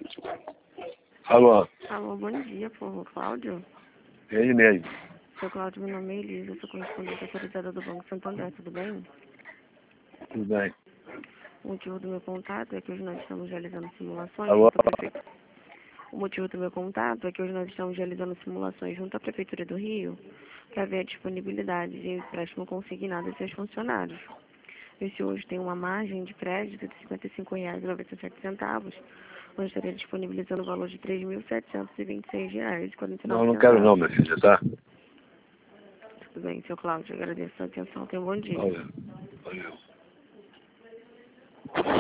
Alô, Alô, bom dia, povo. Cláudio? é ele mesmo. Seu Cláudio, meu nome é Elisa, sou correspondente autorizada do Banco Santander, tudo bem? Tudo bem. O motivo do meu contato é que hoje nós estamos realizando simulações Alô, junto à Prefeitura. O motivo do meu contato é que hoje nós estamos realizando simulações junto à Prefeitura do Rio para ver a disponibilidade de empréstimo consignado a seus funcionários. Esse hoje tem uma margem de crédito de R$ 55,97, onde estaria disponibilizando o valor de R$ 3.726,49. não quero não, minha filha, tá? Tudo bem, seu Cláudio, agradeço a sua atenção. Tenha um bom dia. Valeu. Valeu.